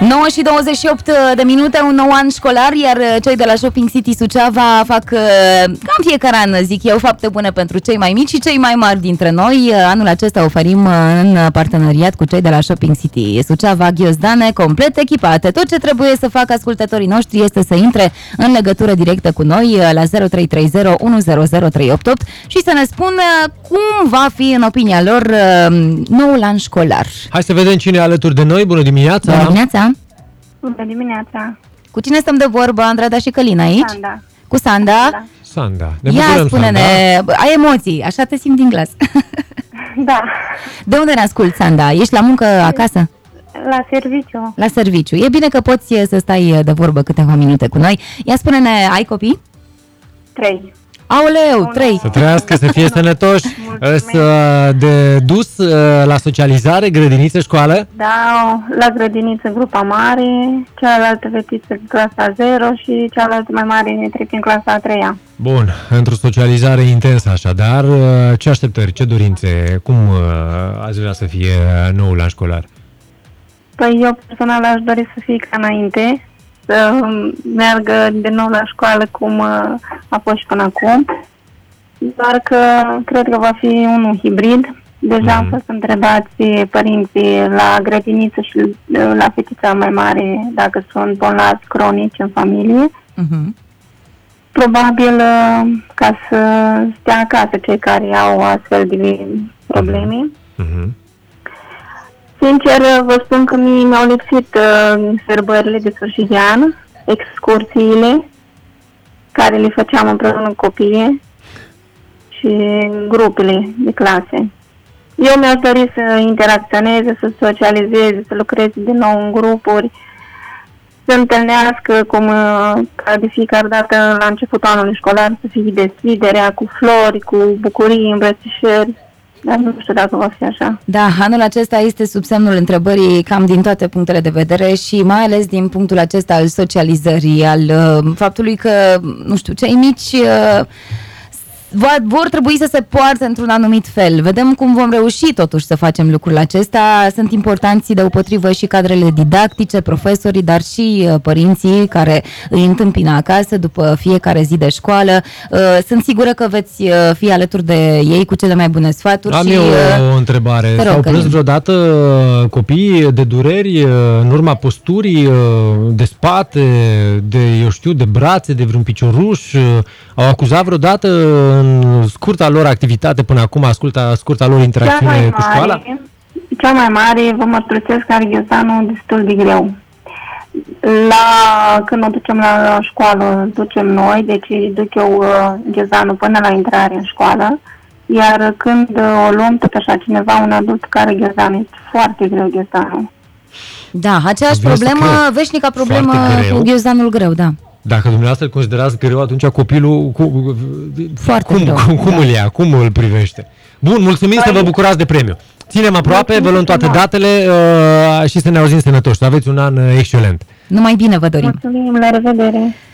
9 și 28 de minute, un nou an școlar, iar cei de la Shopping City Suceava fac, cam fiecare an, zic eu, fapte bune pentru cei mai mici și cei mai mari dintre noi. Anul acesta oferim în parteneriat cu cei de la Shopping City Suceava ghiozdane complet echipate. Tot ce trebuie să facă ascultătorii noștri este să intre în legătură directă cu noi la 0330 100388 și să ne spună cum va fi, în opinia lor, noul an școlar. Hai să vedem cine e alături de noi. Bună dimineața! Bună dimineața! Bună dimineața! Cu cine stăm de vorbă, Andrada și Călina aici? Sanda. Cu Sanda? Sanda. Ne Ia bucurăm, spune-ne, Sanda. ai emoții, așa te simt din glas. Da, De unde ne asculti, Sanda? Ești la muncă acasă? la serviciu. La serviciu. E bine că poți să stai de vorbă câteva minute cu noi. Ia spune-ne, ai copii? 3. Aoleu, 3. Să trăiască, să fie sănătoși, să de dus la socializare, grădiniță, școală. Da, la grădiniță grupa mare, cealaltă fetiță clasa 0 și cealaltă mai mare trec în clasa a 3-a. Bun, într-o socializare intensă așadar, ce așteptări, ce dorințe, cum ați vrea să fie noul an școlar? Păi eu personal aș dori să fie ca înainte, să meargă de nou la școală cum a fost și până acum, doar că cred că va fi unul hibrid. Deja am fost întrebați părinții la grădiniță și la fetița mai mare dacă sunt bolnavi cronici în familie. Probabil ca să stea acasă cei care au astfel de probleme. Sincer, vă spun că mi-au lipsit sărbările de sfârșit de an, excursiile care le făceam împreună cu copiii și grupele de clase. Eu mi-aș dori să interacționeze, să socializeze, să lucreze din nou în grupuri, să întâlnească cum ca de fiecare dată la începutul anului școlar, să fie deschiderea cu flori, cu bucurii, îmbrățișări. Dar nu știu dacă va fi așa. Da, anul acesta este sub semnul întrebării cam din toate punctele de vedere și mai ales din punctul acesta al socializării, al faptului că, nu știu, cei mici vor trebui să se poarte într-un anumit fel. Vedem cum vom reuși totuși să facem lucrul acesta. Sunt importanți deopotrivă și cadrele didactice, profesorii, dar și părinții care îi întâmpină acasă după fiecare zi de școală. Sunt sigură că veți fi alături de ei cu cele mai bune sfaturi. Am și, eu o întrebare. S-au plâns vreodată copiii de dureri în urma posturii, de spate, de, eu știu, de brațe, de vreun picioruș? Au acuzat vreodată în scurta lor activitate până acum, scurta lor interacțiune cu școala? Cea mai mare, vă mărturisesc, are ghiozdanul destul de greu. Când o ducem la școală, ducem noi, deci duc eu ghiozdanul până la intrare în școală, iar când o luăm, tot așa, cineva, un adult care ghiozdanul, este foarte greu ghiozdanul. Da, aceeași problemă, veșnica problemă cu ghiozdanul greu, da. Dacă dumneavoastră îl considerați greu, atunci copilul cum îl ia, cum îl privește? Bun, mulțumim, să vă bucurați de premiu. Ținem aproape, vă luăm toate datele și să ne auzim sănătoși. Să aveți un an excelent. Numai bine vă dorim. Mulțumim, la revedere.